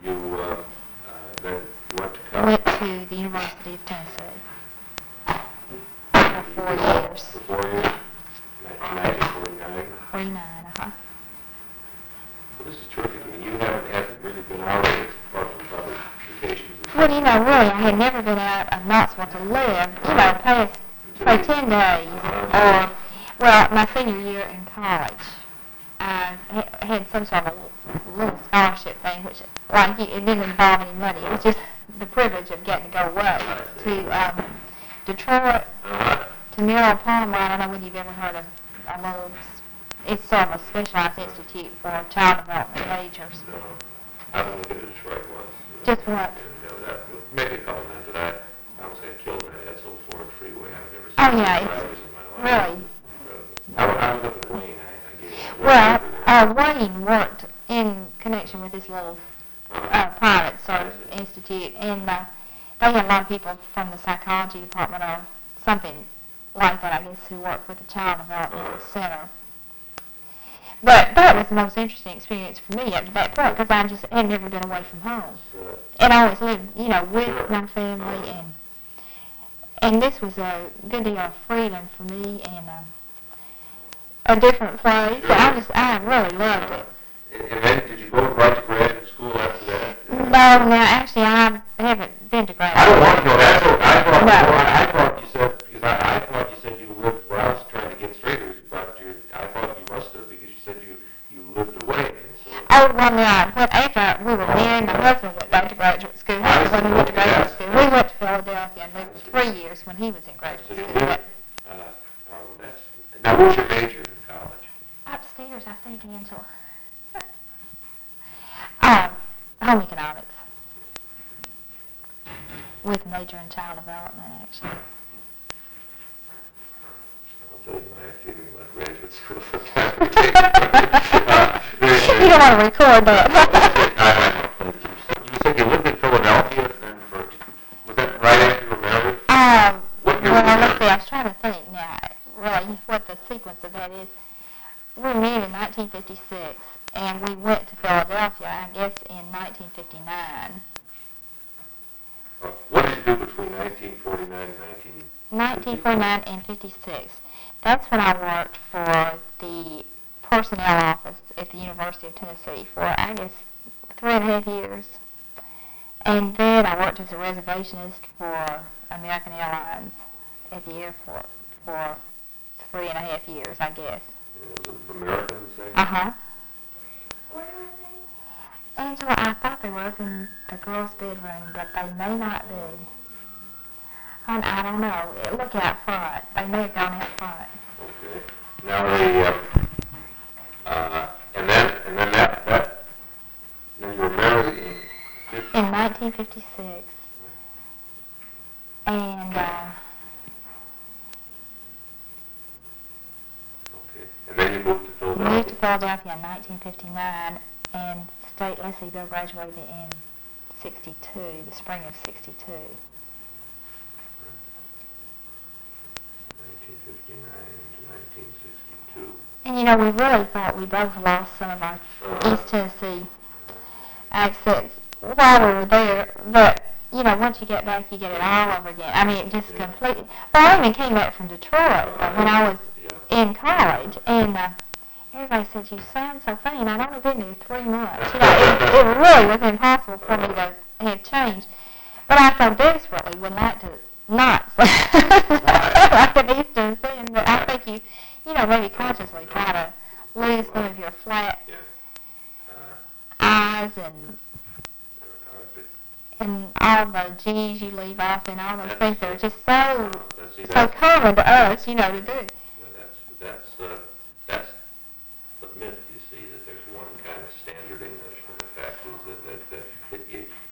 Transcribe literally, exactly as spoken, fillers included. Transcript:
you uh, uh, then you went to college? Went to the University of Tennessee for four years. For four years? nineteen forty-nine? forty-nine, uh-huh. Well, this is terrific. I mean, you haven't, haven't really been out of it apart from public vacations. Well, you know, really, I had never been out of Knoxville to live, you know, past, say, ten days, or, well, my senior year in college. I ha- had some sort of little scholarship thing, which, like, it didn't involve any money. It was just the privilege of getting to go away to um, Detroit, Uh-huh. to Merrill Palmer. I don't know whether you've ever heard of a little, it's sort of a specialized institute for child development majors. No. I've only been to Detroit once. Just what? You know, that, maybe a couple times, but I, I almost got killed in that Edsel Ford freeway. I've never seen Oh, yeah, it's drivers in my life. really. I, I was up at Wayne. I, I gave Well, uh, Wayne worked in connection with this little uh, private sort of institute, and uh, they had a lot of people from the psychology department or something like that, I guess, who worked with the Child Development Center. But that was the most interesting experience for me up to that point, because I just had never been away from home. And I always lived, you know, with my family, and and this was a good deal of freedom for me, and uh, a different place. I just, I really loved it. And then, did you go right to graduate school after that? No, no, actually, I haven't been to graduate I don't want to know. That's what I thought. No. I, I thought you said, because I, I thought you said you lived, where I was trying to get straight, but you, I thought you must have, because you said you, you lived away. And so, Oh, well, no, but after we were married, my husband went back to graduate school. I When we see. went to Okay, graduate that's- school, we went to Philadelphia and lived for three years when he was in graduate so school. you But lived, uh, oh, that's, now what's your major in college? upstairs, I think, Angela. um, home economics. With a major in child development, actually. I'll tell you my feeling about graduate school sometimes. uh, You don't want to record that. You said you lived in Philadelphia, and for, was that right after you were married? Um, What year well, was let's that? see, I was trying to think now, really, what the sequence of that is. We were married in nineteen fifty-six, and we went to Philadelphia, I guess, in nineteen fifty-nine. Uh, what did you do between nineteen forty-nine and nineteen? nineteen forty-nine and fifty-six. That's when I worked for the personnel office at the University of Tennessee for, I guess, three and a half years. And then I worked as a reservationist for American Airlines at the airport for three and a half years, I guess. Was it American, say? Uh-huh. Where are they? Angela, I thought they were up in the girls' bedroom, but they may not be. I, I don't know. Look out front. They may have gone out front. Okay. Now the, uh, uh, and then, and then that, that, then you were married in fifty? In nineteen fifty-six. And, uh, Okay. And then you moved to Philadelphia? moved to Philadelphia in nineteen fifty-nine, and State Leslie Bill graduated in sixty-two, the spring of sixty-two. nineteen fifty-nine to nineteen sixty-two. And, you know, we really thought we both lost some of our Uh-huh. East Tennessee accents while we were there, but, you know, once you get back, you get it all over again. I mean, it just Yeah. completely... Well, I even came back from Detroit uh, when I was Yeah. in college, and uh, everybody said, you sound so funny, and I'd only been there three months. You know, it, it really was impossible for me to have changed. But I so desperately would like to not sound like an East Tennessean, but I think you, you know, maybe consciously try to lose some of your flat Yeah. Uh, eyes and uh, and all the G's you leave off and all those things that are just so uh, see, so that's, common to us, you know, to do. that's, that's, uh,